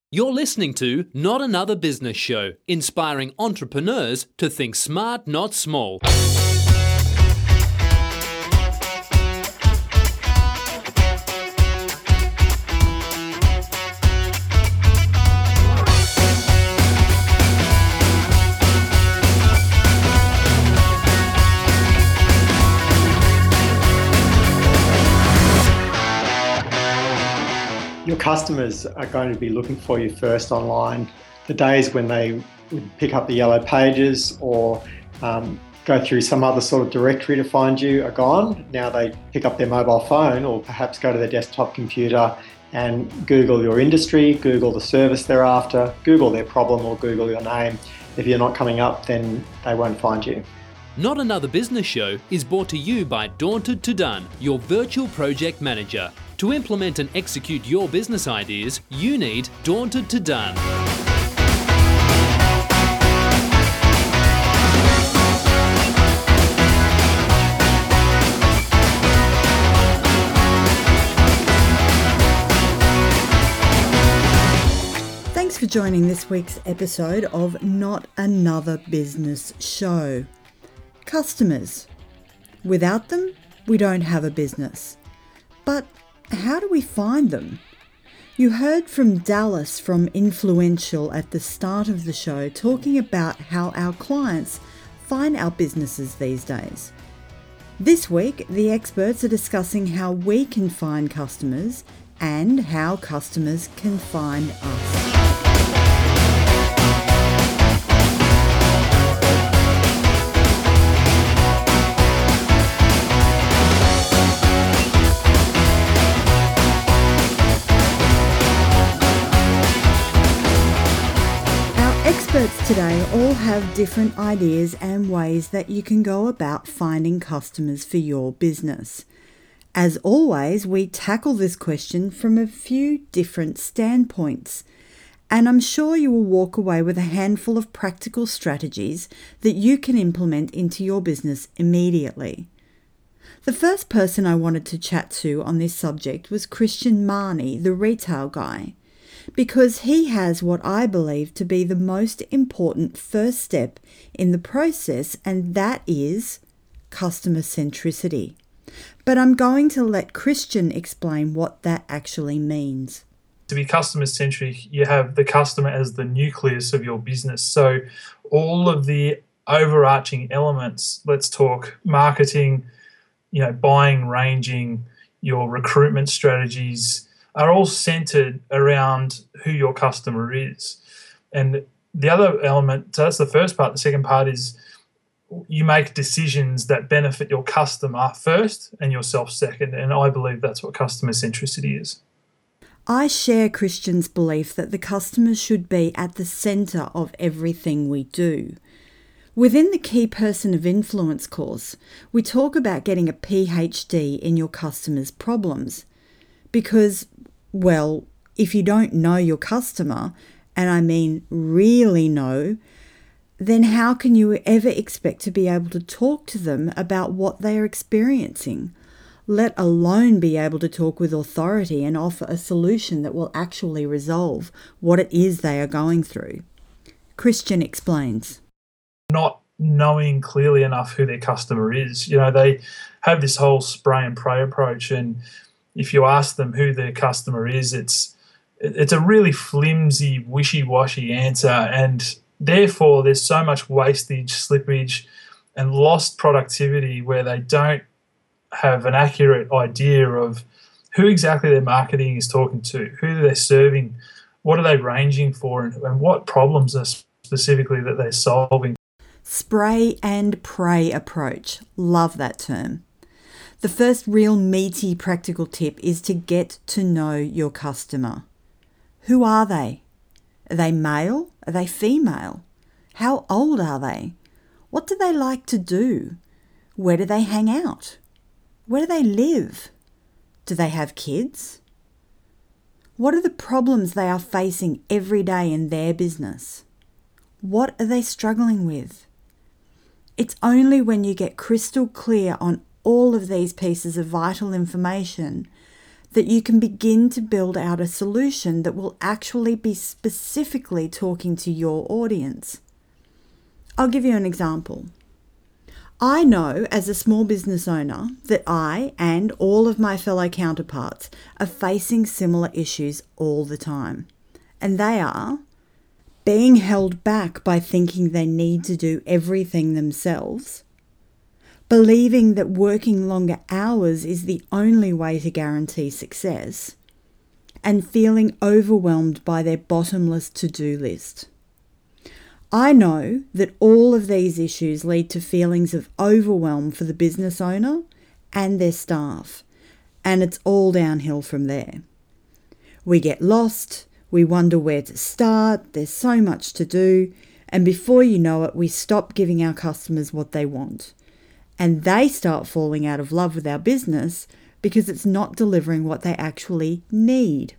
You're listening to Not Another Business Show, inspiring entrepreneurs to think smart, not small. Your customers are going to be looking for you first online. The days when they would pick up the yellow pages or go through some other sort of directory to find you are gone. Now they pick up their mobile phone or perhaps go to their desktop computer and Google your industry, Google the service they're after, Google their problem or Google your name. If you're not coming up, then they won't find you. Not Another Business Show is brought to you by Daunted to Done, your virtual project manager. To implement and execute your business ideas, you need Daunted to Done. Thanks for joining this week's episode of Not Another Business Show. Customers. Without them, we don't have a business. But how do we find them? You heard from Dallas from Influential at the start of the show talking about how our clients find our businesses these days. This week, the experts are discussing how we can find customers and how customers can find us. Experts today all have different ideas and ways that you can go about finding customers for your business. As always, we tackle this question from a few different standpoints, and I'm sure you will walk away with a handful of practical strategies that you can implement into your business immediately. The first person I wanted to chat to on this subject was Christian Marnie, the retail guy, because he has what I believe to be the most important first step in the process, and that is customer centricity. But I'm going to let Christian explain what that actually means. To be customer centric, you have the customer as the nucleus of your business. So all of the overarching elements, let's talk marketing, buying, ranging, your recruitment strategies, are all centered around who your customer is. And the other element, so that's the first part. The second part is you make decisions that benefit your customer first and yourself second. And I believe that's what customer centricity is. I share Christian's belief that the customer should be at the center of everything we do. Within the Key Person of Influence course, we talk about getting a PhD in your customer's problems because, well, if you don't know your customer, and I mean really know, then how can you ever expect to be able to talk to them about what they are experiencing, let alone be able to talk with authority and offer a solution that will actually resolve what it is they are going through? Christian explains. Not knowing clearly enough who their customer is. They have this whole spray and pray approach, and if you ask them who their customer is, it's a really flimsy, wishy-washy answer, and therefore there's so much wastage, slippage, and lost productivity where they don't have an accurate idea of who exactly their marketing is talking to, who they're serving, what are they ranging for, and what problems are specifically that they're solving. Spray and pray approach. Love that term. The first real meaty practical tip is to get to know your customer. Who are they? Are they male? Are they female? How old are they? What do they like to do? Where do they hang out? Where do they live? Do they have kids? What are the problems they are facing every day in their business? What are they struggling with? It's only when you get crystal clear on all of these pieces of vital information that you can begin to build out a solution that will actually be specifically talking to your audience. I'll give you an example. I know as a small business owner that I and all of my fellow counterparts are facing similar issues all the time. And they are being held back by thinking they need to do everything themselves, believing that working longer hours is the only way to guarantee success, and feeling overwhelmed by their bottomless to-do list. I know that all of these issues lead to feelings of overwhelm for the business owner and their staff, and it's all downhill from there. We get lost, we wonder where to start, there's so much to do, and before you know it, we stop giving our customers what they want. And they start falling out of love with our business because it's not delivering what they actually need.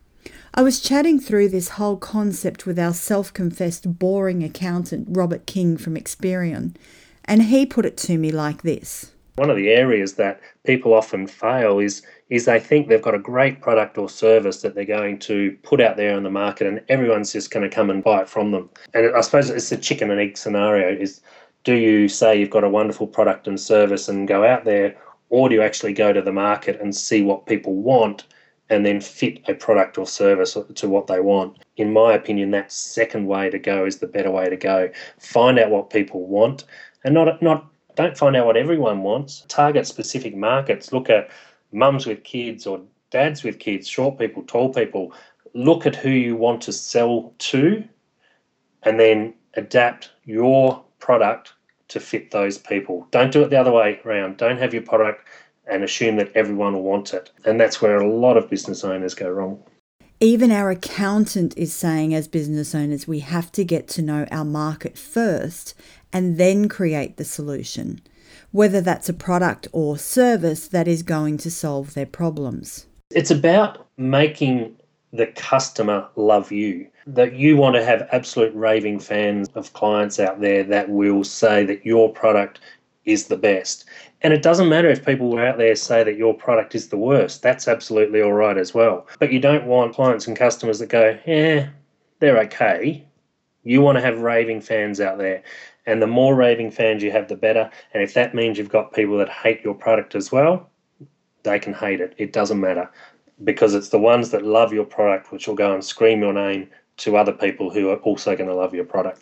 I was chatting through this whole concept with our self-confessed boring accountant, Robert King from Experian, and he put it to me like this. One of the areas that people often fail is they think they've got a great product or service that they're going to put out there on the market and everyone's just going to come and buy it from them. And I suppose it's a chicken and egg scenario. Is do you say you've got a wonderful product and service and go out there, or do you actually go to the market and see what people want and then fit a product or service to what they want? In my opinion, that second way to go is the better way to go. Find out what people want and don't find out what everyone wants. Target specific markets. Look at mums with kids or dads with kids, short people, tall people. Look at who you want to sell to and then adapt your product to fit those people. Don't do it the other way around. Don't have your product and assume that everyone will want it. And that's where a lot of business owners go wrong. Even our accountant is saying as business owners, we have to get to know our market first and then create the solution, whether that's a product or service that is going to solve their problems. It's about making the customer love you, that you want to have absolute raving fans of clients out there that will say that your product is the best. And it doesn't matter if people out there say that your product is the worst. That's absolutely all right as well. But you don't want clients and customers that go, they're okay. You want to have raving fans out there. And the more raving fans you have, the better. And if that means you've got people that hate your product as well, they can hate it. It doesn't matter. Because it's the ones that love your product which will go and scream your name to other people who are also going to love your product.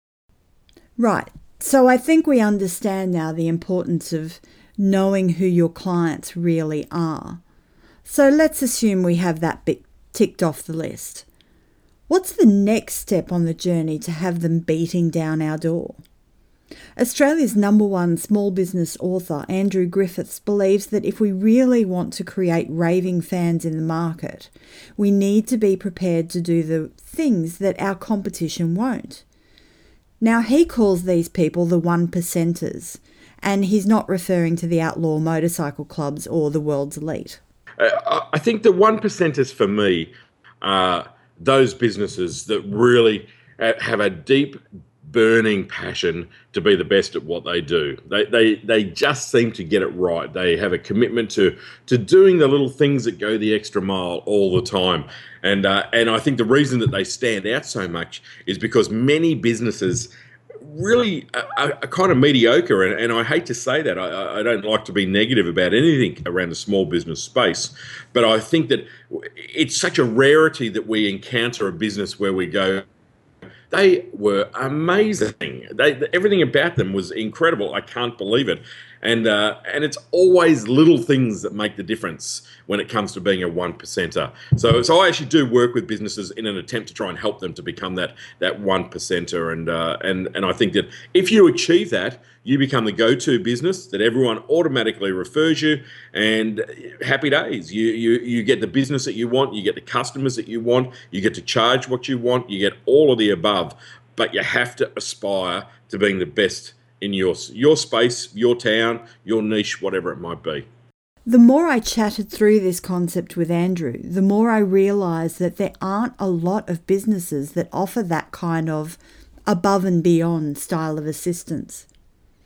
Right. So I think we understand now the importance of knowing who your clients really are. So let's assume we have that bit ticked off the list. What's the next step on the journey to have them beating down our door? Australia's #1 small business author, Andrew Griffiths, believes that if we really want to create raving fans in the market, we need to be prepared to do the things that our competition won't. Now, he calls these people the 1%ers, and he's not referring to the outlaw motorcycle clubs or the world's elite. I think the 1%ers for me are those businesses that really have a deep, burning passion to be the best at what they do. They just seem to get it right. They have a commitment to doing the little things that go the extra mile all the time. And I think the reason that they stand out so much is because many businesses really are kind of mediocre, and I hate to say that. I don't like to be negative about anything around the small business space, but I think that it's such a rarity that we encounter a business where we go, they were amazing. Everything about them was incredible. I can't believe it. And it's always little things that make the difference when it comes to being a 1%er. So I actually do work with businesses in an attempt to try and help them to become that 1%er. And I think that if you achieve that, you become the go-to business that everyone automatically refers you, and happy days. You get the business that you want, you get the customers that you want, you get to charge what you want, you get all of the above. But you have to aspire to being the best in your space, your town, your niche, whatever it might be. The more I chatted through this concept with Andrew, the more I realised that there aren't a lot of businesses that offer that kind of above and beyond style of assistance.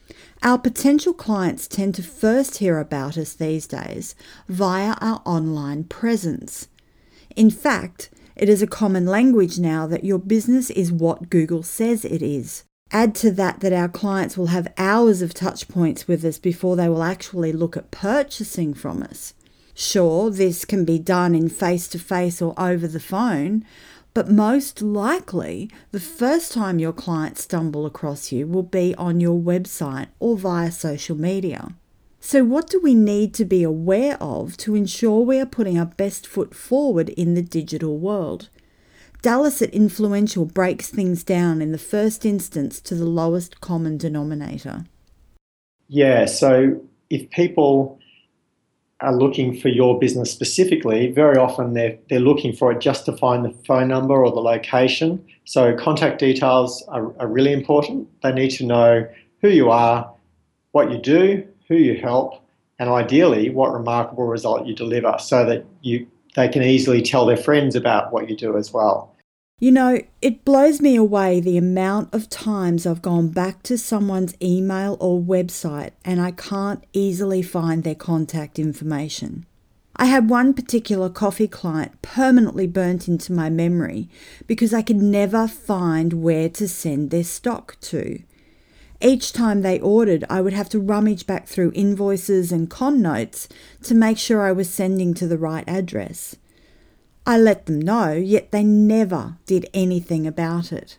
Our potential clients tend to first hear about us these days via our online presence. In fact, it is a common language now that your business is what Google says it is. Add to that our clients will have hours of touch points with us before they will actually look at purchasing from us. Sure, this can be done in face-to-face or over the phone, but most likely the first time your clients stumble across you will be on your website or via social media. So what do we need to be aware of to ensure we are putting our best foot forward in the digital world? Dallas at Influential breaks things down in the first instance to the lowest common denominator. Yeah, so if people are looking for your business specifically, very often they're looking for it just to find the phone number or the location. So contact details are really important. They need to know who you are, what you do, who you help, and ideally what remarkable result you deliver so that they can easily tell their friends about what you do as well. You know, it blows me away the amount of times I've gone back to someone's email or website and I can't easily find their contact information. I had one particular coffee client permanently burnt into my memory because I could never find where to send their stock to. Each time they ordered, I would have to rummage back through invoices and con notes to make sure I was sending to the right address. I let them know, yet they never did anything about it.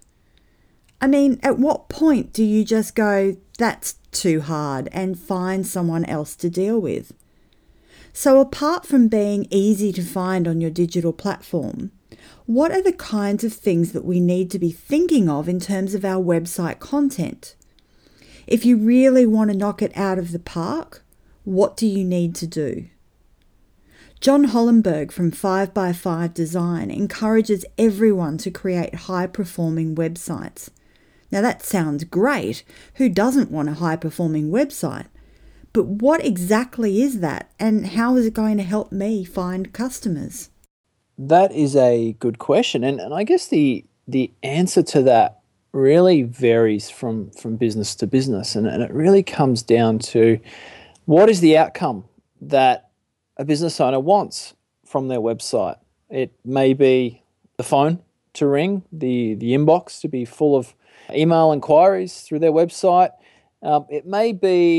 I mean, at what point do you just go, that's too hard, and find someone else to deal with? So apart from being easy to find on your digital platform, what are the kinds of things that we need to be thinking of in terms of our website content? If you really want to knock it out of the park, what do you need to do? John Hollenberg from 5x5 Design encourages everyone to create high-performing websites. Now that sounds great. Who doesn't want a high-performing website? But what exactly is that, and how is it going to help me find customers? That is a good question, and I guess the answer to that really varies from business to business, and it really comes down to what is the outcome that a business owner wants from their website. It may be the phone to ring, the inbox to be full of email inquiries through their website. It may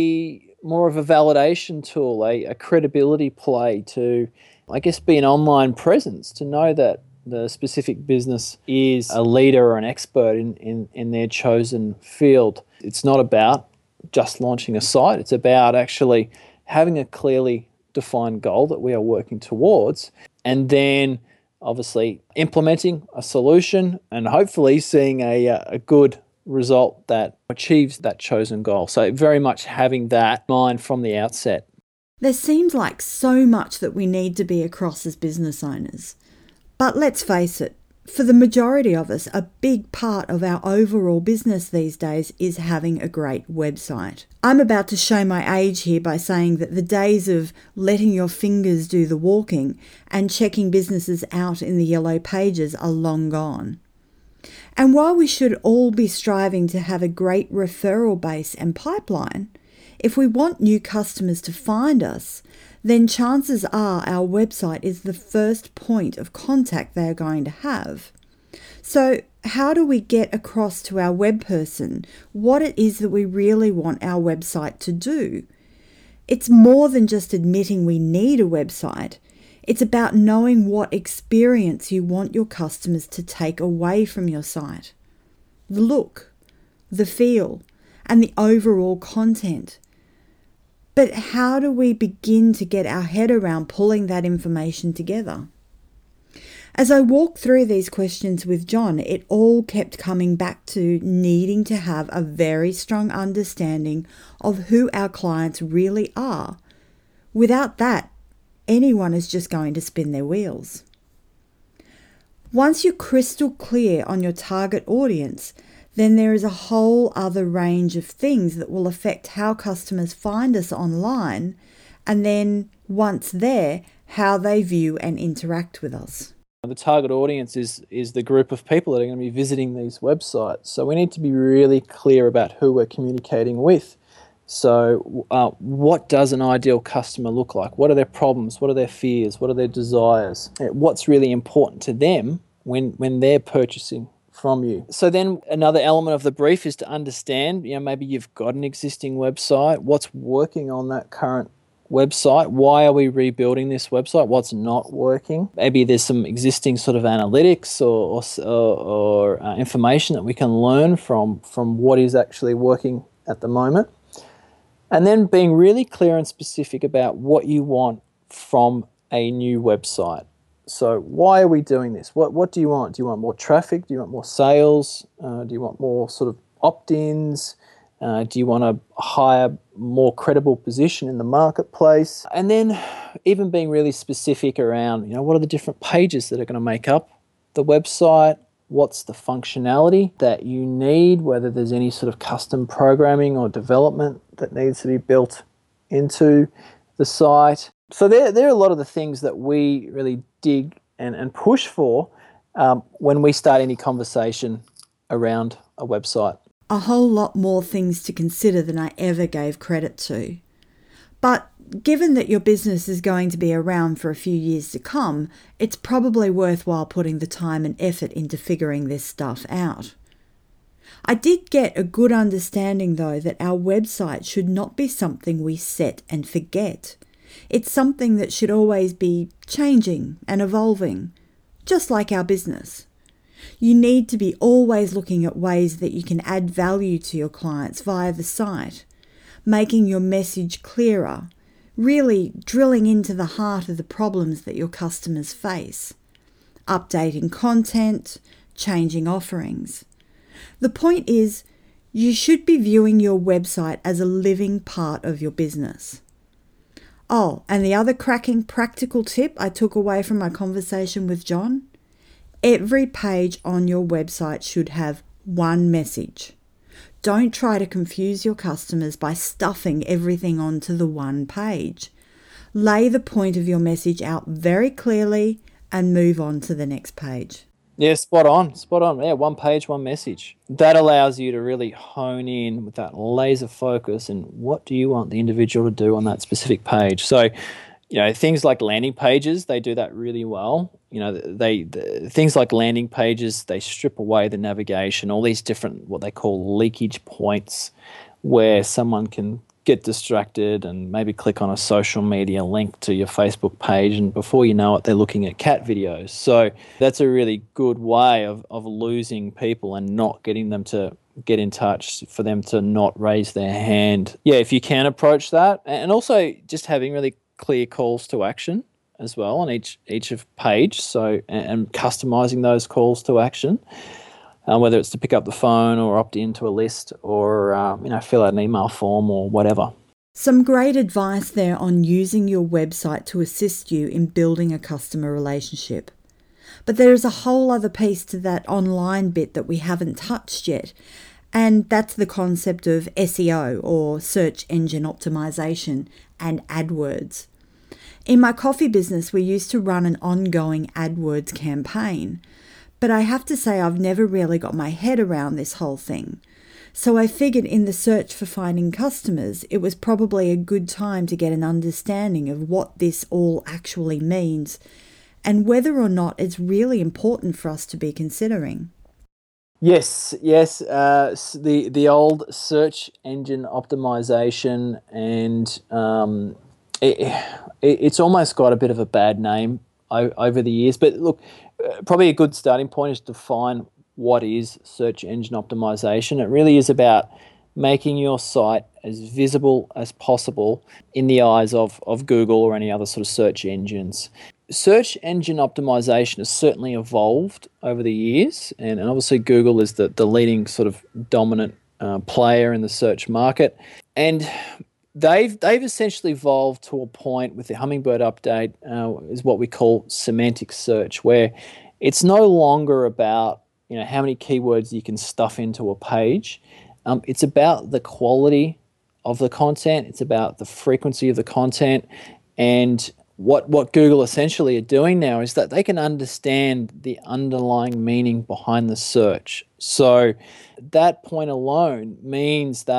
be more of a validation tool, a credibility play to, I guess, be an online presence, to know that the specific business is a leader or an expert in their chosen field. It's not about just launching a site. It's about actually having a clearly defined goal that we are working towards, and then obviously implementing a solution and hopefully seeing a good result that achieves that chosen goal. So very much having that in mind from the outset. There seems like so much that we need to be across as business owners. But let's face it, for the majority of us, a big part of our overall business these days is having a great website. I'm about to show my age here by saying that the days of letting your fingers do the walking and checking businesses out in the yellow pages are long gone. And while we should all be striving to have a great referral base and pipeline, if we want new customers to find us, then chances are our website is the first point of contact they are going to have. So how do we get across to our web person what it is that we really want our website to do? It's more than just admitting we need a website. It's about knowing what experience you want your customers to take away from your site. The look, the feel, and the overall content. But how do we begin to get our head around pulling that information together? As I walked through these questions with John, it all kept coming back to needing to have a very strong understanding of who our clients really are. Without that, anyone is just going to spin their wheels. Once you're crystal clear on your target audience, then there is a whole other range of things that will affect how customers find us online, and then once there, how they view and interact with us. The target audience is the group of people that are going to be visiting these websites. So we need to be really clear about who we're communicating with. So what does an ideal customer look like? What are their problems? What are their fears? What are their desires? What's really important to them when they're purchasing from you? So then another element of the brief is to understand, maybe you've got an existing website. What's working on that current website? Why are we rebuilding this website? What's not working? Maybe there's some existing sort of analytics or information that we can learn from what is actually working at the moment. And then being really clear and specific about what you want from a new website. So why are we doing this? What do you want? Do you want more traffic? Do you want more sales? Do you want more sort of opt-ins? Do you want a higher, more credible position in the marketplace? And then even being really specific around, what are the different pages that are going to make up the website? What's the functionality that you need, whether there's any sort of custom programming or development that needs to be built into the site. So there are a lot of the things that we really dig and push for when we start any conversation around a website. A whole lot more things to consider than I ever gave credit to. But given that your business is going to be around for a few years to come, it's probably worthwhile putting the time and effort into figuring this stuff out. I did get a good understanding, though, that our website should not be something we set and forget. It's something that should always be changing and evolving, just like our business. You need to be always looking at ways that you can add value to your clients via the site, making your message clearer, really drilling into the heart of the problems that your customers face, updating content, changing offerings. The point is, you should be viewing your website as a living part of your business. Oh, and the other cracking practical tip I took away from my conversation with John: every page on your website should have one message. Don't try to confuse your customers by stuffing everything onto the one page. Lay the point of your message out very clearly and move on to the next page. Yeah, spot on. Yeah, one page, one message. That allows you to really hone in with that laser focus and what do you want the individual to do on that specific page. So, things like landing pages, they do that really well. Things like landing pages, they strip away the navigation, all these different, what they call leakage points, where someone can get distracted and maybe click on a social media link to your Facebook page, and before you know it, they're looking at cat videos. So that's a really good way of losing people and not getting them to get in touch, for them to not raise their hand. Yeah, if you can approach that, and also just having really clear calls to action as well on each of page. So and customizing those calls to action, whether it's to pick up the phone or opt into a list or fill out an email form or whatever. Some great advice there on using your website to assist you in building a customer relationship. But there is a whole other piece to that online bit that we haven't touched yet, and that's the concept of SEO, or search engine optimization, and AdWords. In my coffee business, we used to run an ongoing AdWords campaign, but I have to say I've never really got my head around this whole thing. So I figured in the search for finding customers, it was probably a good time to get an understanding of what this all actually means and whether or not it's really important for us to be considering. Yes. The old search engine optimization, and it's almost got a bit of a bad name over the years. But look, probably a good starting point is to define what is search engine optimization. It really is about making your site as visible as possible in the eyes of Google or any other sort of search engines. Search engine optimization has certainly evolved over the years, and obviously Google is the leading sort of dominant player in the search market, and they've essentially evolved to a point with the Hummingbird update is what we call semantic search, where it's no longer about how many keywords you can stuff into a page. It's about the quality of the content. It's about the frequency of the content. And what Google essentially are doing now is that they can understand the underlying meaning behind the search. So that point alone means that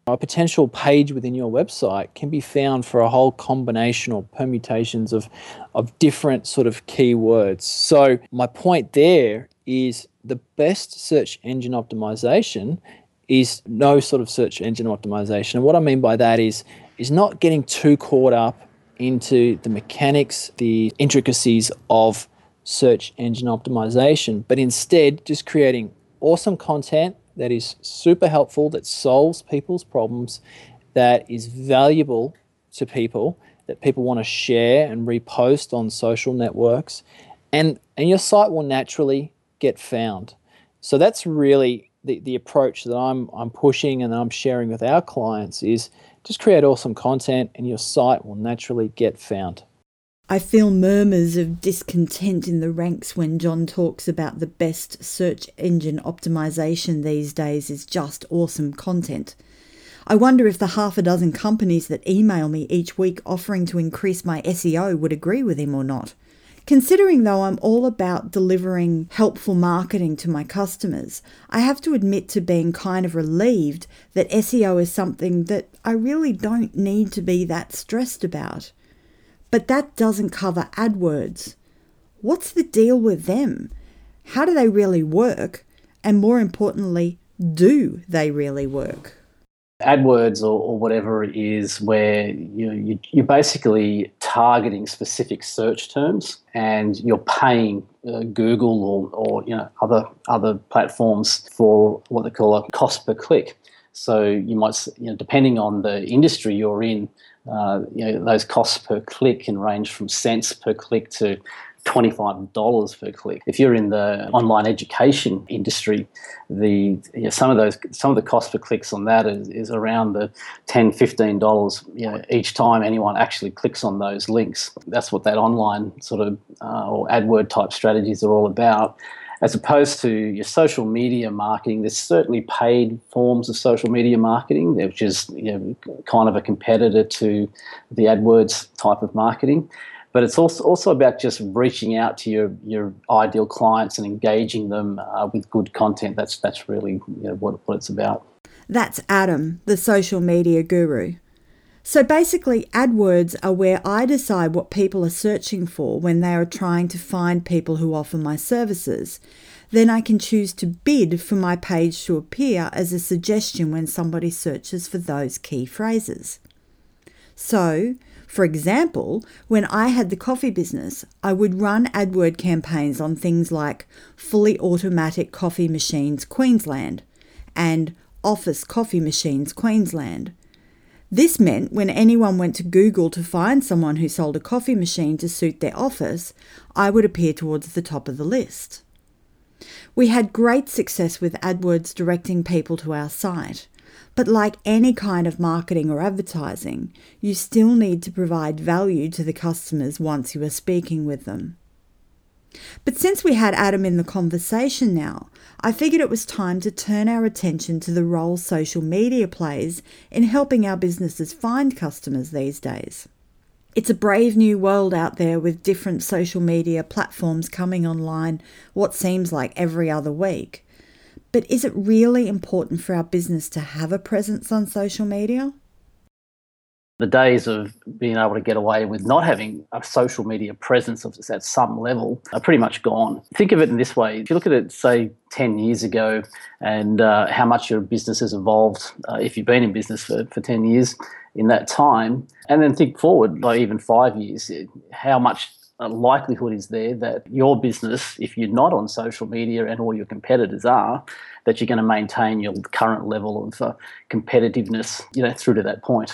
A potential page within your website can be found for a whole combination or permutations of different sort of keywords. So my point there is the best search engine optimization is no sort of search engine optimization. And what I mean by that is not getting too caught up into the mechanics, the intricacies of search engine optimization, but instead just creating awesome content that is super helpful, that solves people's problems, that is valuable to people, that people want to share and repost on social networks, and your site will naturally get found. So that's really the approach that I'm pushing and that I'm sharing with our clients is just create awesome content and your site will naturally get found. I feel murmurs of discontent in the ranks when John talks about the best search engine optimization these days is just awesome content. I wonder if the half a dozen companies that email me each week offering to increase my SEO would agree with him or not. Considering though I'm all about delivering helpful marketing to my customers, I have to admit to being kind of relieved that SEO is something that I really don't need to be that stressed about. But that doesn't cover AdWords. What's the deal with them? How do they really work? And more importantly, do they really work? AdWords or whatever it is where you're basically targeting specific search terms and you're paying Google or other platforms for what they call a cost per click. So you might, depending on the industry you're in, those costs per click can range from cents per click to $25 per click. If you're in the online education industry, some of the cost per clicks on that is around the $10, $15 each time anyone actually clicks on those links. That's what that online sort of or AdWord type strategies are all about. As opposed to your social media marketing, there's certainly paid forms of social media marketing, which is kind of a competitor to the AdWords type of marketing. But it's also about just reaching out to your ideal clients and engaging them with good content. That's really what it's about. That's Adam, the social media guru. So basically, AdWords are where I decide what people are searching for when they are trying to find people who offer my services. Then I can choose to bid for my page to appear as a suggestion when somebody searches for those key phrases. So, for example, when I had the coffee business, I would run AdWord campaigns on things like fully automatic coffee machines Queensland and office coffee machines Queensland. This meant when anyone went to Google to find someone who sold a coffee machine to suit their office, I would appear towards the top of the list. We had great success with AdWords directing people to our site, but like any kind of marketing or advertising, you still need to provide value to the customers once you are speaking with them. But since we had Adam in the conversation now, I figured it was time to turn our attention to the role social media plays in helping our businesses find customers these days. It's a brave new world out there with different social media platforms coming online what seems like every other week. But is it really important for our business to have a presence on social media? The days of being able to get away with not having a social media presence at some level are pretty much gone. Think of it in this way. If you look at it, say, 10 years ago and how much your business has evolved, if you've been in business for 10 years in that time, and then think forward, like even 5 years, how much likelihood is there that your business, if you're not on social media and all your competitors are, that you're going to maintain your current level of competitiveness, through to that point.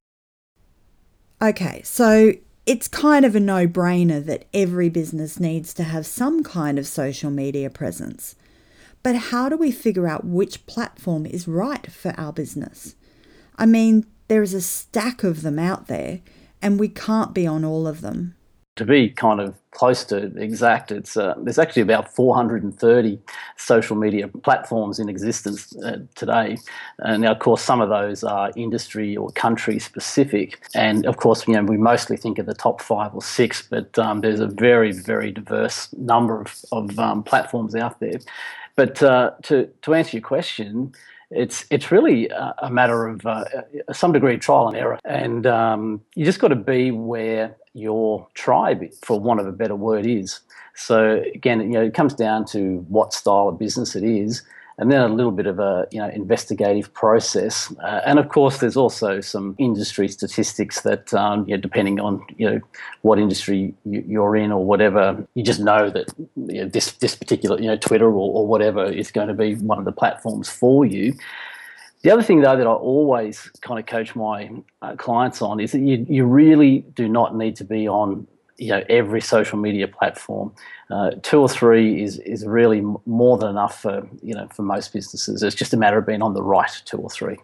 Okay, so it's kind of a no-brainer that every business needs to have some kind of social media presence. But how do we figure out which platform is right for our business? I mean, there is a stack of them out there, and we can't be on all of them. To be kind of close to exact, there's actually about 430 social media platforms in existence today. Now, of course, some of those are industry or country specific. And, of course, we mostly think of the top 5 or 6, but there's a very, very diverse number of platforms out there. But to answer your question, It's really a matter of some degree of trial and error, and you just got to be where your tribe, for want of a better word, is. So again, it comes down to what style of business it is, and then a little bit of a investigative process, and of course there's also some industry statistics that depending on what industry you're in or whatever, you just know that this particular Twitter or whatever is going to be one of the platforms for you. The other thing, though, that I always kind of coach my clients on is that you really do not need to be on every social media platform. 2 or 3 is really more than enough for most businesses. It's just a matter of being on the right 2 or 3.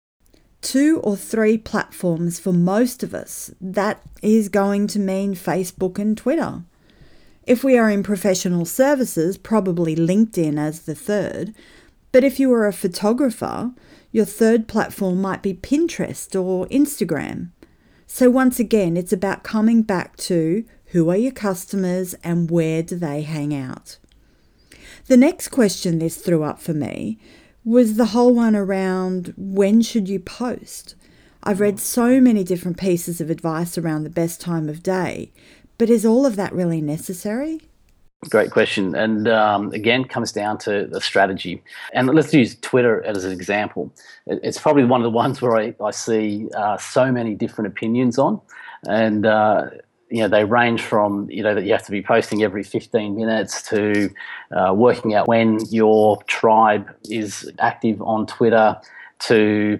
2 or 3 platforms for most of us. That is going to mean Facebook and Twitter. If we are in professional services, probably LinkedIn as the third. But if you are a photographer, your third platform might be Pinterest or Instagram. So once again, it's about coming back to who are your customers and where do they hang out. The next question this threw up for me was the whole one around when should you post? I've read so many different pieces of advice around the best time of day, but is all of that really necessary? Great question. And again, comes down to the strategy. And let's use Twitter as an example. It's probably one of the ones where I see so many different opinions on. And, they range from, that you have to be posting every 15 minutes to working out when your tribe is active on Twitter to,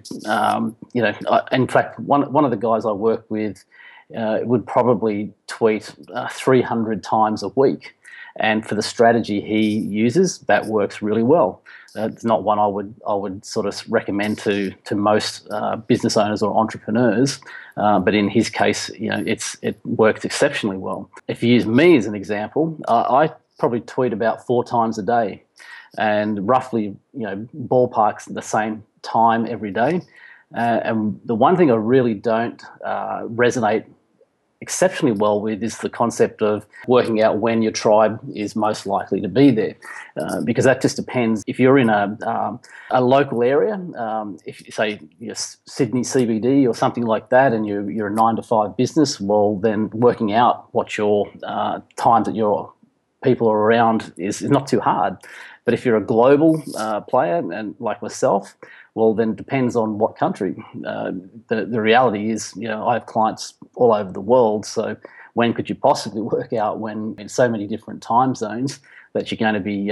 in fact, one of the guys I work with would probably tweet 300 times a week. And for the strategy he uses, that works really well. It's not one I would sort of recommend to most business owners or entrepreneurs, but in his case, it works exceptionally well. If you use me as an example, I probably tweet about 4 times a day, and roughly ballparks the same time every day. And the one thing I really don't resonate exceptionally well with is the concept of working out when your tribe is most likely to be there, because that just depends. If you're in a local area, if you say Sydney CBD or something like that, and you're a 9 to 5 business, well then working out what your times that your people are around is not too hard. But if you're a global player, and like myself, well, then it depends on what country. The reality is, I have clients all over the world, so when could you possibly work out when in so many different time zones that you're going to be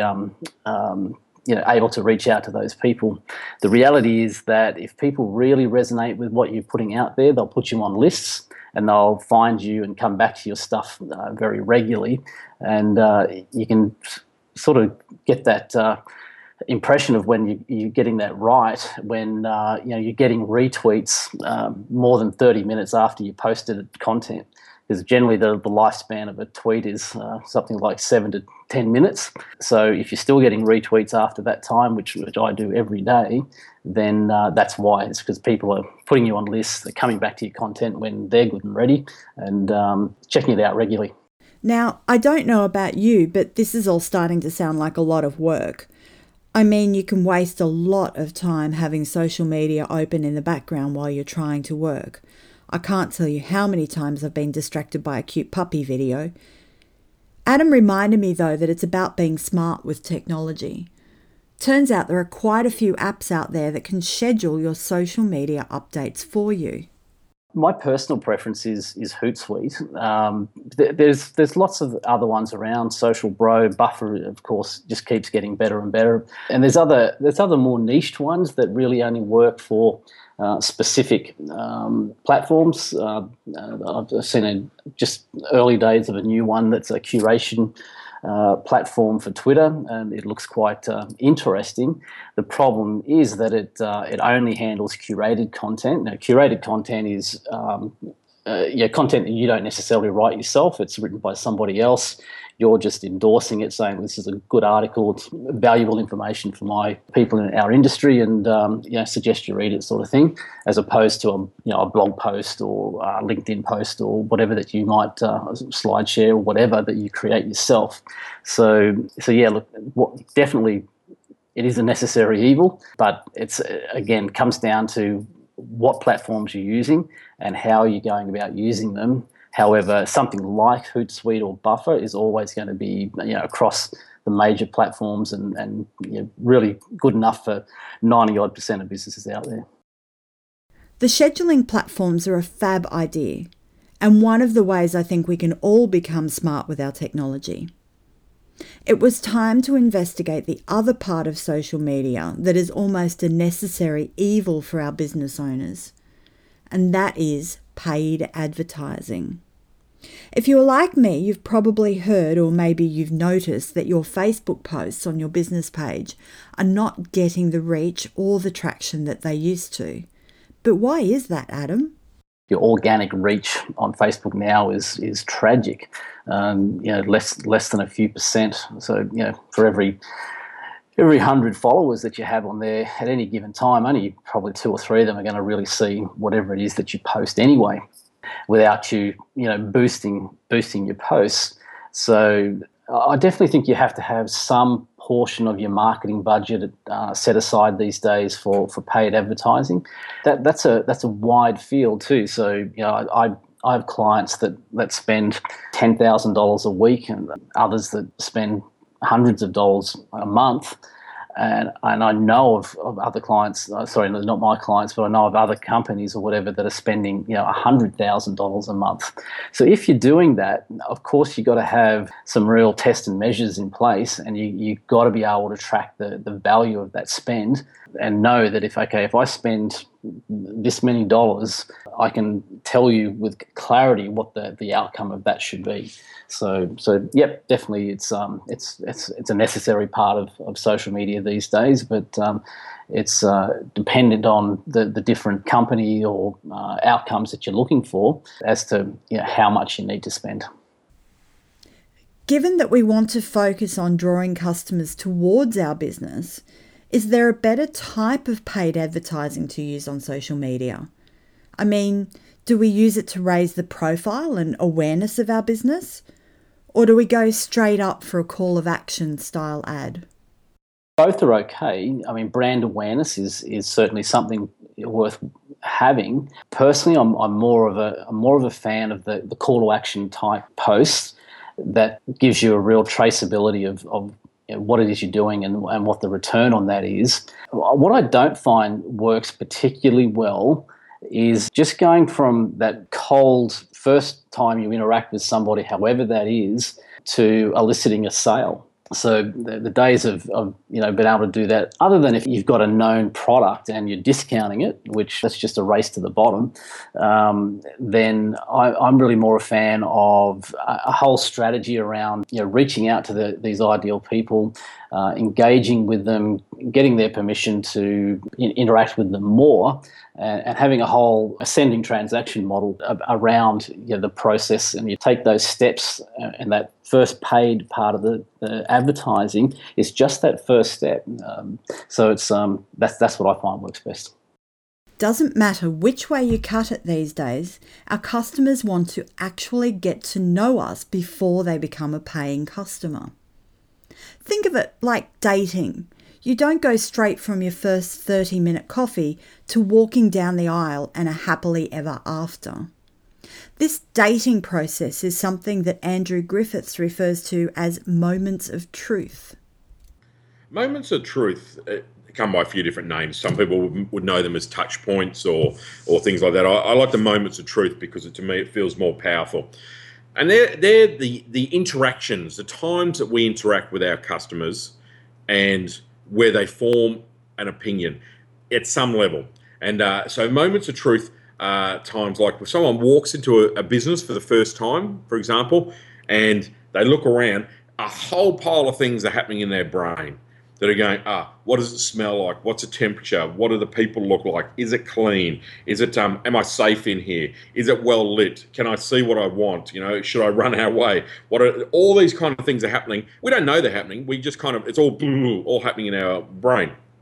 able to reach out to those people? The reality is that if people really resonate with what you're putting out there, they'll put you on lists and they'll find you and come back to your stuff very regularly, and you can sort of get that impression of when you're getting that right when you're getting retweets more than 30 minutes after you posted content, because generally the lifespan of a tweet is something like 7 to 10 minutes. So if you're still getting retweets after that time, which I do every day, then that's why. It's because people are putting you on lists, they're coming back to your content when they're good and ready, and checking it out regularly. Now, I don't know about you, but this is all starting to sound like a lot of work. I mean, you can waste a lot of time having social media open in the background while you're trying to work. I can't tell you how many times I've been distracted by a cute puppy video. Adam reminded me, though, that it's about being smart with technology. Turns out there are quite a few apps out there that can schedule your social media updates for you. My personal preference is Hootsuite. There's lots of other ones around. Social Bro, Buffer, of course, just keeps getting better and better. And there's other more niched ones that really only work for specific platforms. I've seen just early days of a new one that's a curation platform for Twitter, and it looks quite interesting. The problem is that it only handles curated content. Now, curated content is content that you don't necessarily write yourself. It's written by somebody else. You're just endorsing it, saying this is a good article, it's valuable information for my people in our industry, and suggest you read it, sort of thing, as opposed to a blog post or a LinkedIn post or whatever that you might SlideShare or whatever that you create yourself. So yeah, look, definitely it is a necessary evil, but it's, again, comes down to what platforms you're using and how you're going about using them. However, something like Hootsuite or Buffer is always going to be, across the major platforms and really good enough for 90-odd% of businesses out there. The scheduling platforms are a fab idea, and one of the ways I think we can all become smart with our technology. It was time to investigate the other part of social media that is almost a necessary evil for our business owners, and that is paid advertising. If you're like me, you've probably heard, or maybe you've noticed, that your Facebook posts on your business page are not getting the reach or the traction that they used to. But why is that, Adam? Your organic reach on Facebook now is tragic. Less than a few percent. So, for every 100 followers that you have on there at any given time, only probably 2 or 3 of them are going to really see whatever it is that you post anyway, without you, boosting your posts. So I definitely think you have to have some portion of your marketing budget set aside these days for paid advertising. That's a wide field too. So I have clients that spend $10,000 a week, and others that spend hundreds of dollars a month. And I know of other clients, sorry, not my clients, but I know of other companies or whatever that are spending, $100,000 a month. So if you're doing that, of course, you've got to have some real tests and measures in place, and you've got to be able to track the value of that spend and know that if I spend this many dollars, I can tell you with clarity what the outcome of that should be. So yep, definitely it's a necessary part of social media these days, but it's dependent on the different company or outcomes that you're looking for as to how much you need to spend. Given that we want to focus on drawing customers towards our business, is there a better type of paid advertising to use on social media? I mean, do we use it to raise the profile and awareness of our business? Or do we go straight up for a call of action style ad? Both are okay. I mean, brand awareness is certainly something worth having. Personally, I'm more of a fan of the call to action type posts that gives you a real traceability of what it is you're doing and what the return on that is. What I don't find works particularly well is just going from that cold first time you interact with somebody, however that is, to eliciting a sale. So the days of being able to do that, other than if you've got a known product and you're discounting it, which that's just a race to the bottom, then I'm really more a fan of a whole strategy around reaching out to these ideal people, engaging with them, getting their permission to interact with them more, and having a whole ascending transaction model around the process. And you take those steps, and that first paid part of the advertising is just that first step. So it's that's what I find works best. Doesn't matter which way you cut it these days, our customers want to actually get to know us before they become a paying customer. Think of it like dating. You don't go straight from your first 30-minute coffee to walking down the aisle and a happily ever after. This dating process is something that Andrew Griffiths refers to as moments of truth. Moments of truth come by a few different names. Some people would know them as touch points or things like that. I like the moments of truth because to me it feels more powerful. And they're the interactions, the times that we interact with our customers and where they form an opinion at some level. And so moments of truth are times like when someone walks into a business for the first time, for example, and they look around, a whole pile of things are happening in their brain that are going, what does it smell like? What's the temperature? What do the people look like? Is it clean? Is it, am I safe in here? Is it well lit? Can I see what I want? Should I run our way? All these kind of things are happening. We don't know they're happening. We just it's all happening in our brain.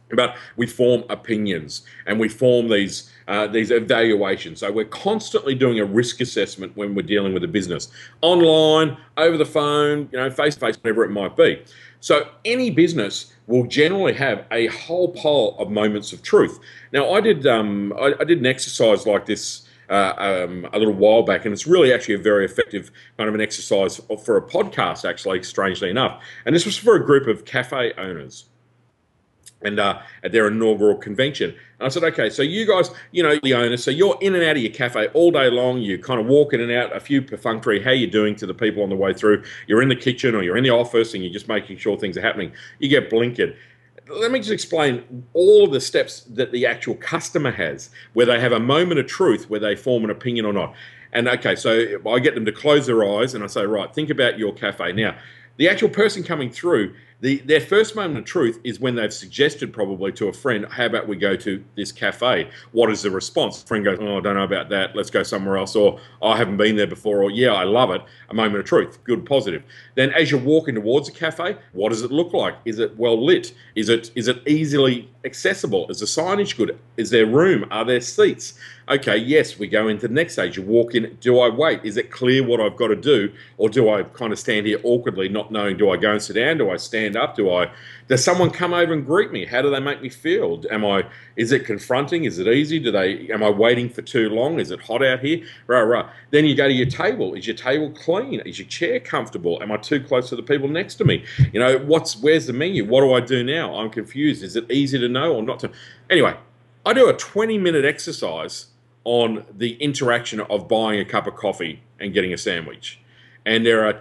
But we form opinions and we form these evaluations. So we're constantly doing a risk assessment when we're dealing with a business, online, over the phone, face to face, whatever it might be. So any business will generally have a whole pile of moments of truth. Now, I did an exercise like this a little while back, and it's really actually a very effective kind of an exercise for a podcast, actually, strangely enough. And this was for a group of cafe owners and at their inaugural convention. And I said, okay, so you guys, the owners, so you're in and out of your cafe all day long. You kind of walk in and out, a few perfunctory, how you doing to the people on the way through. You're in the kitchen or you're in the office and you're just making sure things are happening. You get blinkered. Let me just explain all of the steps that the actual customer has, where they have a moment of truth, where they form an opinion or not. And okay, so I get them to close their eyes and I say, right, think about your cafe. Now, the actual person coming through, their first moment of truth is when they've suggested probably to a friend, how about we go to this cafe? What is the response? The friend goes, oh, I don't know about that. Let's go somewhere else. Or I haven't been there before. Or yeah, I love it. A moment of truth. Good, positive. Then as you're walking towards a cafe, what does it look like? Is it well lit? Is it easily accessible? Is the signage good? Is there room? Are there seats? Okay, yes, we go into the next stage. You walk in, do I wait? Is it clear what I've got to do? Or do I kind of stand here awkwardly, not knowing, do I go and sit down? Do I stand up? Does someone come over and greet me? How do they make me feel? Is it confronting? Is it easy? Am I waiting for too long? Is it hot out here? Rah. Then you go to your table. Is your table clean? Is your chair comfortable? Am I too close to the people next to me? Where's the menu? What do I do now? I'm confused. Is it easy to know or not to? Anyway, I do a 20-minute exercise on the interaction of buying a cup of coffee and getting a sandwich. And there are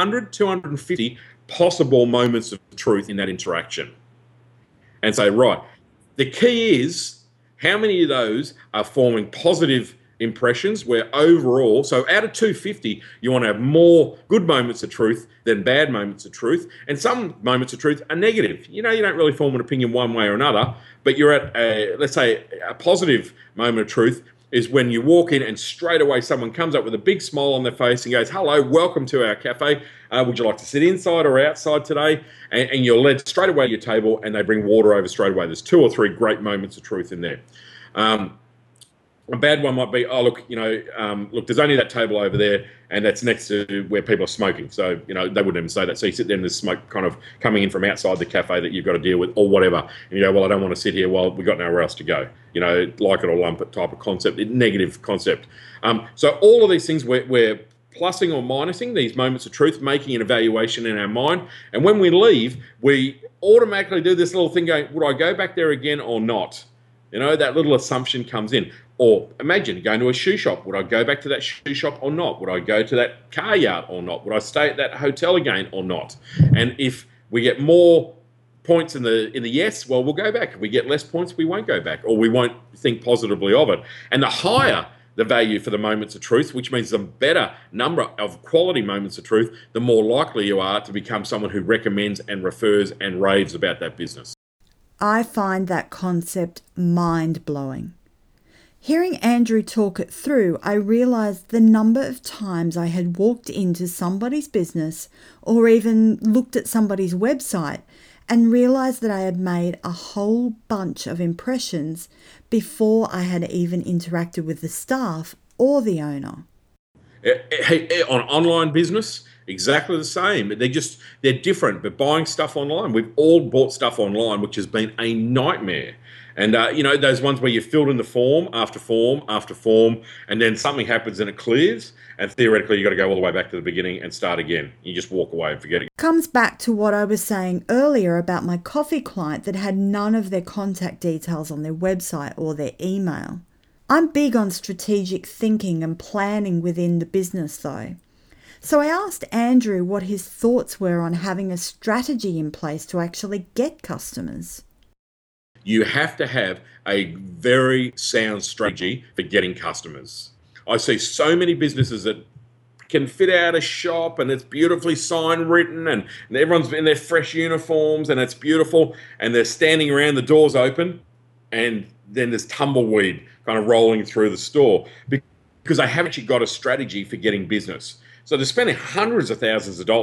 250 possible moments of truth in that interaction. And say, right, the key is how many of those are forming positive impressions where overall, so out of 250, you want to have more good moments of truth than bad moments of truth. And some moments of truth are negative. You don't really form an opinion one way or another, but you're at, let's say, a positive moment of truth is when you walk in and straight away someone comes up with a big smile on their face and goes, hello, welcome to our cafe. Would you like to sit inside or outside today? And you're led straight away to your table and they bring water over straight away. There's 2 or 3 great moments of truth in there. A bad one might be, oh, look, there's only that table over there and that's next to where people are smoking. So, they wouldn't even say that. So you sit there and there's smoke kind of coming in from outside the cafe that you've got to deal with or whatever. And you go, well, I don't want to sit here while we've got nowhere else to go. Like it or lump it type of concept, negative concept. So all of these things we're plussing or minusing these moments of truth, making an evaluation in our mind. And when we leave, we automatically do this little thing going, would I go back there again or not? That little assumption comes in. Or imagine going to a shoe shop. Would I go back to that shoe shop or not? Would I go to that car yard or not? Would I stay at that hotel again or not? And if we get more points in the yes, well, we'll go back. If we get less points, we won't go back or we won't think positively of it. And the higher the value for the moments of truth, which means the better number of quality moments of truth, the more likely you are to become someone who recommends and refers and raves about that business. I find that concept mind-blowing. Hearing Andrew talk it through, I realised the number of times I had walked into somebody's business or even looked at somebody's website and realised that I had made a whole bunch of impressions before I had even interacted with the staff or the owner. On online business, exactly the same. They're different, but buying stuff online, we've all bought stuff online, which has been a nightmare. And, those ones where you filled in the form after form after form, and then something happens and it clears, and theoretically you've got to go all the way back to the beginning and start again. You just walk away and forget it. Comes back to what I was saying earlier about my coffee client that had none of their contact details on their website or their email. I'm big on strategic thinking and planning within the business though. So I asked Andrew what his thoughts were on having a strategy in place to actually get customers. You have to have a very sound strategy for getting customers. I see so many businesses that can fit out a shop and it's beautifully sign written and everyone's in their fresh uniforms and it's beautiful and they're standing around, the doors open, and then there's tumbleweed kind of rolling through the store because they haven't actually got a strategy for getting business. So they're spending hundreds of thousands of dollars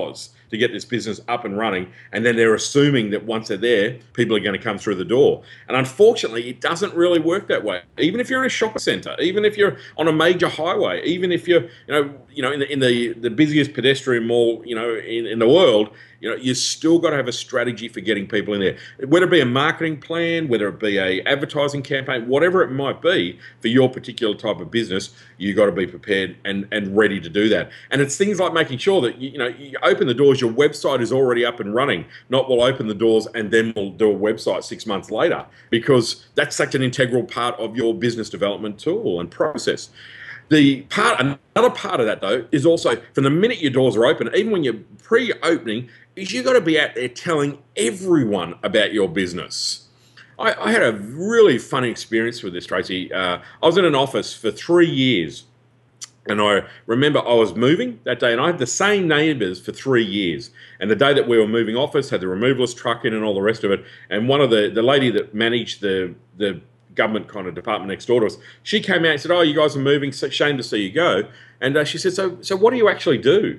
to get this business up and running, and then they're assuming that once they're there, people are going to come through the door. And unfortunately, it doesn't really work that way. Even if you're in a shopping centre, even if you're on a major highway, even if you're in the busiest pedestrian mall in the world, you still got to have a strategy for getting people in there. Whether it be a marketing plan, whether it be a advertising campaign, whatever it might be for your particular type of business, you got to be prepared and ready to do that. And it's things like making sure that you open the doors, your website is already up and running. Not we'll open the doors and then we'll do a website 6 months later, because that's such an integral part of your business development tool and process. Another part of that, though, is also from the minute your doors are open, even when you're pre-opening, is you got to be out there telling everyone about your business. I had a really funny experience with this, Tracy. I was in an office for 3 years, and I remember I was moving that day, and I had the same neighbours for 3 years. And the day that we were moving office, had the removalist truck in and all the rest of it. And one of the lady that managed the government kind of department next door to us, she came out and said, "Oh, you guys are moving, so shame to see you go." And she said, so what do you actually do?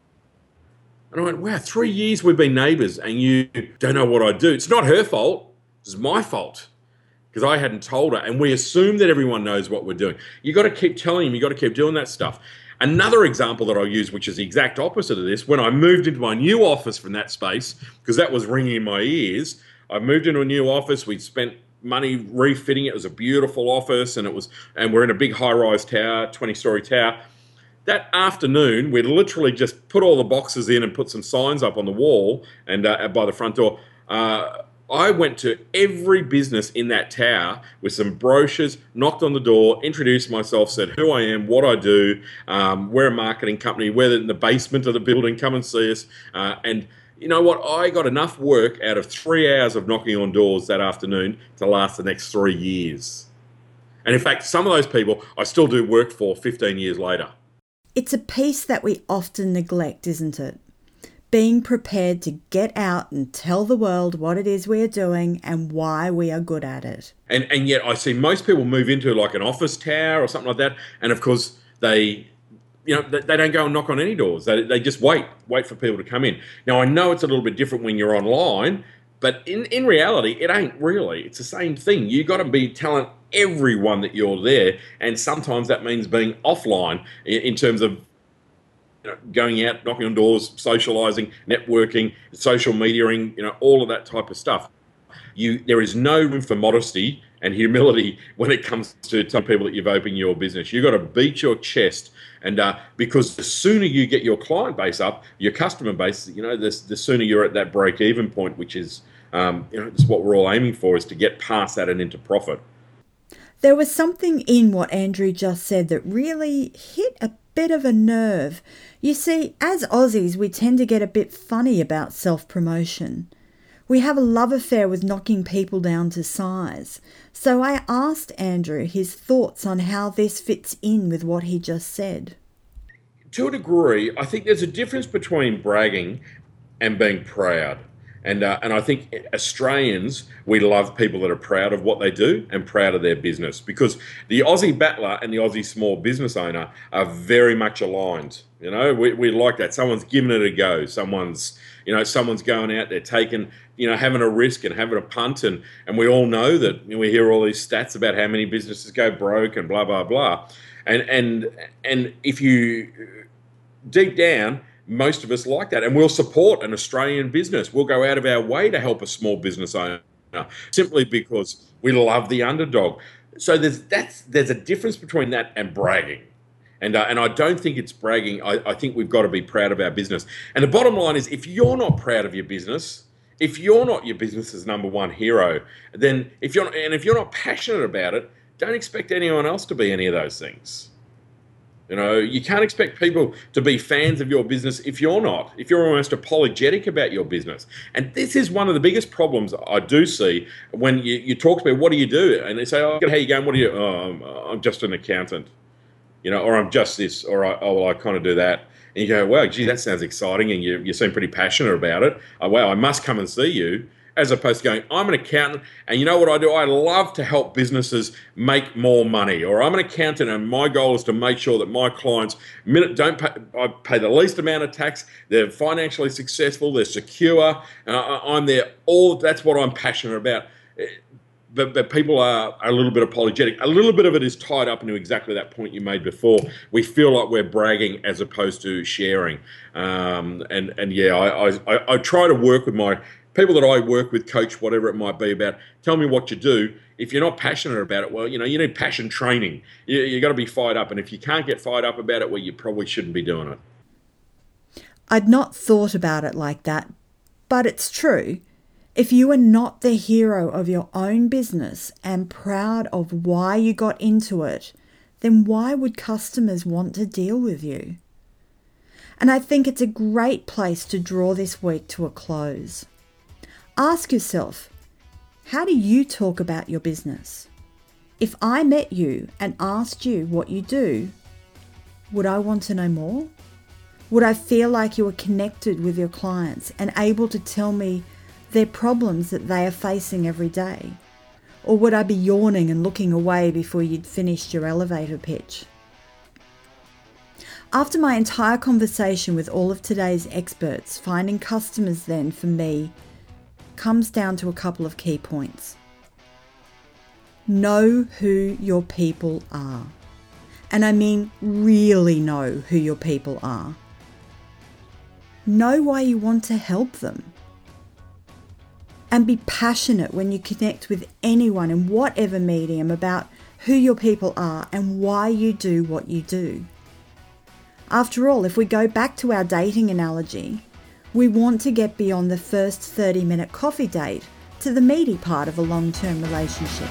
And I went, wow, 3 years we've been neighbours and you don't know what I do. It's not her fault, it's my fault, because I hadn't told her. And we assume that everyone knows what we're doing. You got to keep telling them, you got to keep doing that stuff. Another example that I'll use, which is the exact opposite of this, when I moved into my new office from that space, because that was ringing in my ears, I moved into a new office, we'd spent money refitting it. It was a beautiful office, and we're in a big high-rise tower, 20-story tower. That afternoon, we'd literally just put all the boxes in and put some signs up on the wall and by the front door. I went to every business in that tower with some brochures, knocked on the door, introduced myself, said who I am, what I do, we're a marketing company, we're in the basement of the building, come and see us. And you know what? I got enough work out of 3 hours of knocking on doors that afternoon to last the next 3 years. And in fact, some of those people I still do work for 15 years later. It's a piece that we often neglect, isn't it? Being prepared to get out and tell the world what it is we are doing and why we are good at it. And yet I see most people move into like an office tower or something like that, and of course they don't go and knock on any doors. They just wait for people to come in. Now, I know it's a little bit different when you're online, but in reality, it ain't really. It's the same thing. You got to be telling everyone that you're there, and sometimes that means being offline in terms of going out, knocking on doors, socialising, networking, social mediaing, all of that type of stuff. There is no room for modesty and humility when it comes to telling people that you've opened your business. You've got to beat your chest, and because the sooner you get your client base up, your customer base, the sooner you're at that break-even point, which is, it's what we're all aiming for, is to get past that and into profit. There was something in what Andrew just said that really hit a bit of a nerve. You see, as Aussies, we tend to get a bit funny about self-promotion. We have a love affair with knocking people down to size. So I asked Andrew his thoughts on how this fits in with what he just said. To a degree, I think there's a difference between bragging and being proud. And I think Australians, we love people that are proud of what they do and proud of their business, because the Aussie battler and the Aussie small business owner are very much aligned. We like that. Someone's giving it a go. Someone's going out there taking, having a risk and having a punt. And we all know that we hear all these stats about how many businesses go broke and blah, blah, blah. And if you deep down, most of us like that, and we'll support an Australian business. We'll go out of our way to help a small business owner simply because we love the underdog. So there's a difference between that and bragging. And I don't think it's bragging. I think we've got to be proud of our business. And the bottom line is, if you're not proud of your business, if you're not your business's number one hero, then if you're not passionate about it, don't expect anyone else to be any of those things. You can't expect people to be fans of your business if you're not, if you're almost apologetic about your business. And this is one of the biggest problems I do see when you talk to people, what do you do? And they say, oh, how you going? What do you do? Oh, I'm just an accountant, or I'm just this, or I kind of do that. And you go, wow, gee, that sounds exciting. And you seem pretty passionate about it. Oh, wow, I must come and see you. as opposed to going, I'm an accountant, and you know what I do? I love to help businesses make more money. Or I'm an accountant, and my goal is to make sure that my clients I pay the least amount of tax, they're financially successful, they're secure, I'm there. That's what I'm passionate about. But people are a little bit apologetic. A little bit of it is tied up into exactly that point you made before. We feel like we're bragging as opposed to sharing. I try to work with my people that I work with, coach, whatever it might be, about tell me what you do. If you're not passionate about it, well, you need passion training. You got to be fired up. And if you can't get fired up about it, well, you probably shouldn't be doing it. I'd not thought about it like that, but it's true. If you are not the hero of your own business and proud of why you got into it, then why would customers want to deal with you? And I think it's a great place to draw this week to a close. Ask yourself, how do you talk about your business? If I met you and asked you what you do, would I want to know more? Would I feel like you were connected with your clients and able to tell me their problems that they are facing every day? Or would I be yawning and looking away before you'd finished your elevator pitch? After my entire conversation with all of today's experts, finding customers then for me comes down to a couple of key points. Know who your people are. And I mean really know who your people are. Know why you want to help them. And be passionate when you connect with anyone in whatever medium about who your people are and why you do what you do. After all, if we go back to our dating analogy, we want to get beyond the first 30-minute coffee date to the meaty part of a long-term relationship.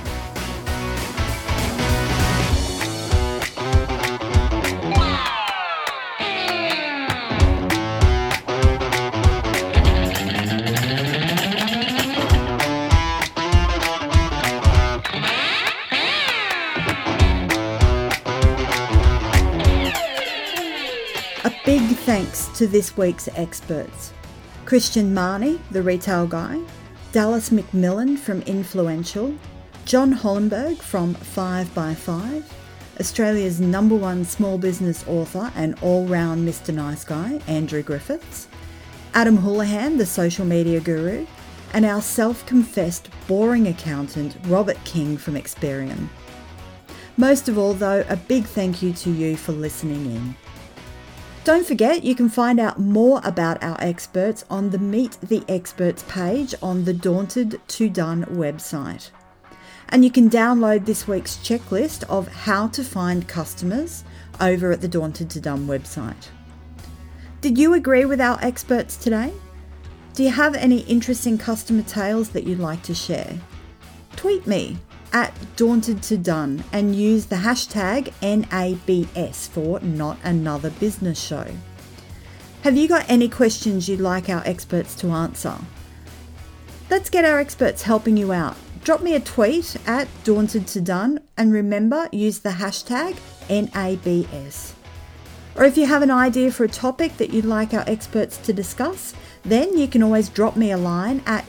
Big thanks to this week's experts. Christian Marnie, the retail guy, Dallas McMillan from Influential, John Hollenberg from 5x5, Australia's #1 small business author and all-round Mr. Nice Guy, Andrew Griffiths, Adam Houlihan, the social media guru, and our self-confessed boring accountant, Robert King from Experian. Most of all, though, a big thank you to you for listening in. Don't forget, you can find out more about our experts on the Meet the Experts page on the Daunted to Done website. And you can download this week's checklist of how to find customers over at the Daunted to Done website. Did you agree with our experts today? Do you have any interesting customer tales that you'd like to share? Tweet me at Daunted to Done and use the hashtag NABS for Not Another Business Show. Have you got any questions you'd like our experts to answer? Let's get our experts helping you out. Drop me a tweet at Daunted to Done and remember, use the hashtag NABS. Or if you have an idea for a topic that you'd like our experts to discuss, then you can always drop me a line at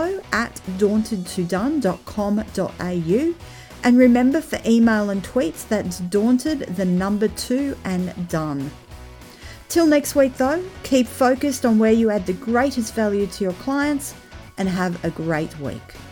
info@dauntedtodone.com.au. And remember, for email and tweets, that's daunted, the number 2 and done. Till next week though, keep focused on where you add the greatest value to your clients and have a great week.